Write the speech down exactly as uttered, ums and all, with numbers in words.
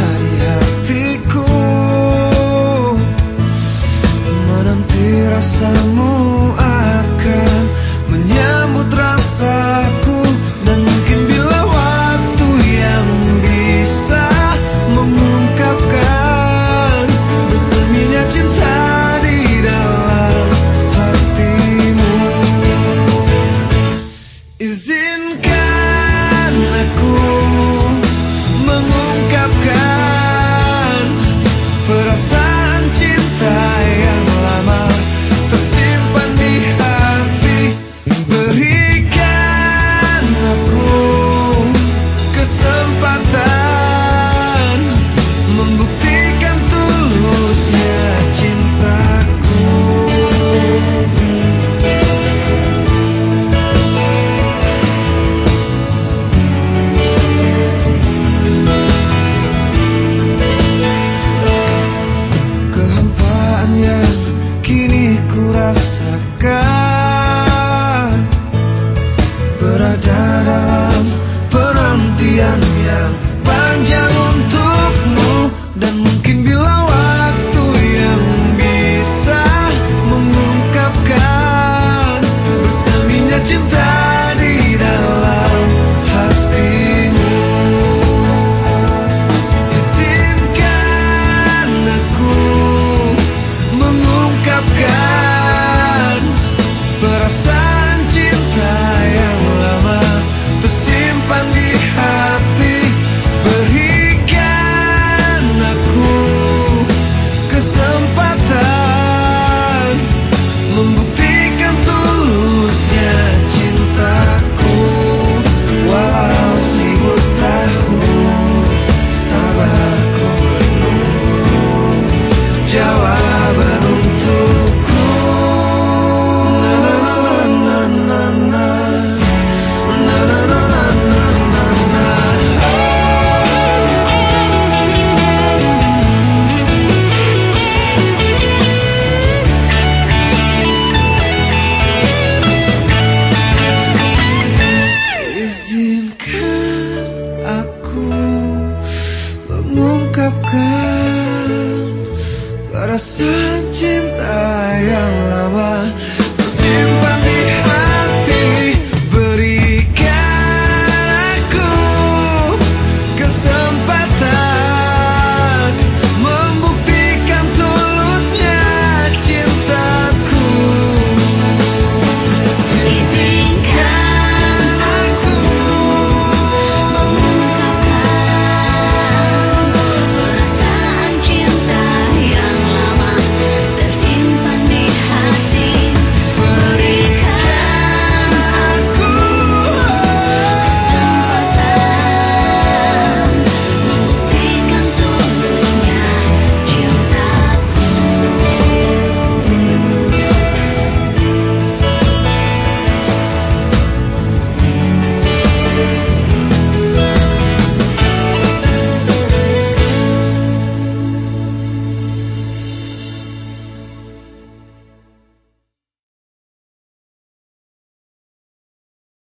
di hatiku, menanti rasamu akan menyambut rasaku. Dan mungkin bila waktu yang bisa mengungkapkan berseminya cinta di dalam hatimu. Izinkan aku mengungkapkan perasaan cinta yang lama tersimpan di hati. Berikan aku kesempatan membuktikan tulusnya cintaku. Kehampaan yang kini ku rasakan, berada dalam penantian yang panjang untukmu. Dan mungkin bila waktu yang bisa mengungkapkan berseminya cinta di dalam hatimu. Izinkan aku mengungkapkan perasaan cinta yang lama tersimpan di hati. Berikan aku kesempatan membuktikan tulusnya cintaku. Walau seribu tahun sabarku penuh jawaban untukku. Na na na na na na na na na na na na. Izinkan aku mengungkapkan perasaan cinta yang lama